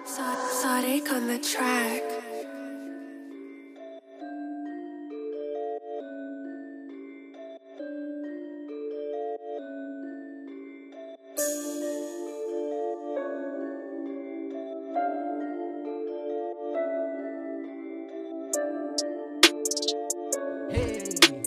Sonic on the track. Hey,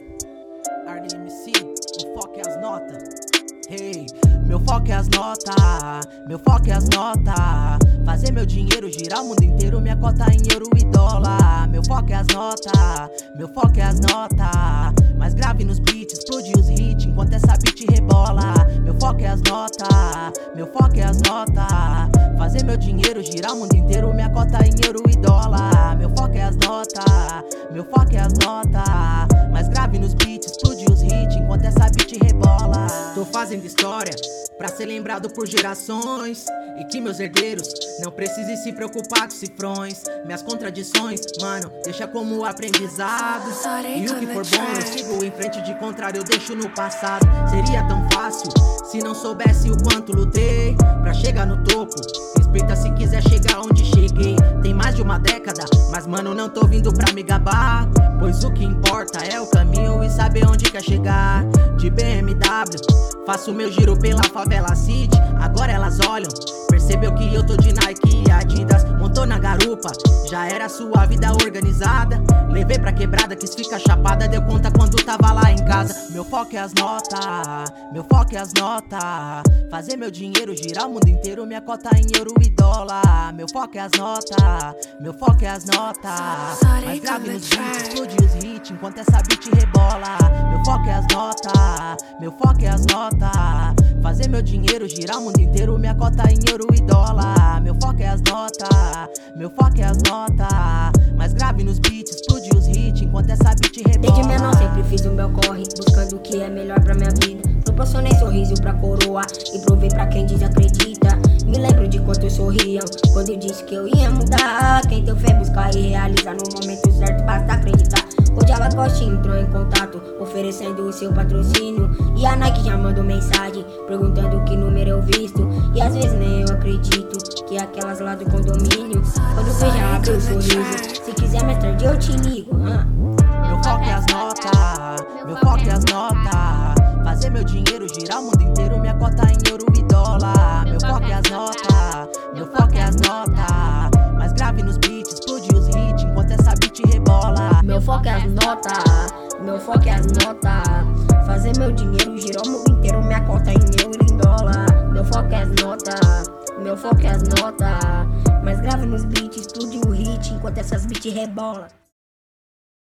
RDMC, o foco é as notas. Hey, meu foco é as notas, meu foco é as notas. Fazer meu dinheiro girar o mundo inteiro, minha cota em euro e dólar. Meu foco é as notas, meu foco é as notas. Mais grave nos beats, explode os hits enquanto essa beat rebola. Meu foco é as notas, meu foco é as notas. Fazer meu dinheiro girar o mundo inteiro, minha cota em euro e dólar. Meu foco é as notas, meu foco é as notas. Mais grave nos beats, explode os hits enquanto essa beat rebola. Tô fazendo história pra ser lembrado por gerações, e que meus herdeiros não precisem se preocupar com cifrões. Minhas contradições, mano, deixa como aprendizado. E o que for bom eu sigo em frente, de contrário eu deixo no passado. Seria tão fácil se não soubesse o quanto lutei pra chegar no topo. Respeita se quiser chegar onde cheguei. Tem mais de uma década, mas mano, não tô vindo pra me gabar, pois o que importa é o caminho e saber onde quer chegar. De BMW, faço meu giro pela favela City. Agora elas olham, percebeu que eu tô de Nike e Adidas. Montou na garupa, já era sua vida organizada. Levei pra quebrada, quis ficar chapada, deu conta quando tava lá em casa. Meu foco é as notas, meu foco é as notas. Fazer meu dinheiro girar o mundo inteiro, minha cota em euro e dólar. Meu foco é as notas, meu foco é as notas. Mais grave nos beats, explode os hits enquanto essa beat rebola. Meu foco é as notas, meu foco é as notas. Fazer meu dinheiro girar o mundo inteiro, minha cota em euro e dólar. Meu foco é as notas, meu foco é as notas. Mais grave nos beats, explode os hits enquanto essa beat rebola. Desde menor sempre fiz o meu corre, buscando o que é melhor pra minha vida. Proporcionei sorriso pra coroa e provei pra quem desacredita. Me lembro de quantos sorriam quando eu disse que eu ia mudar. Quem tem fé busca e realiza, no momento certo basta acreditar. Hoje a Lacoste entrou em contato, oferecendo o seu patrocínio. E a Nike já mandou mensagem, perguntando que número eu visto. E às vezes nem eu acredito, que é aquelas lá do condomínio. Quando vejo já abre o sorriso, se quiser mais tarde eu te ligo. Meu foco é as notas, meu foco é as notas. Fazer meu dinheiro girar o mundo inteiro, minha cota em euro e dólar. Meu foco é as notas, meu foco é as notas. Mais grave nos beats, explode os hits enquanto essa beat rebola. Meu foco é as notas, meu foco é as notas. Fazer meu dinheiro girar o mundo inteiro, minha cota em euro e dólar. Meu foco é as notas, meu foco é as notas. Mais grave nos beats, explode o hit enquanto essas beats rebola.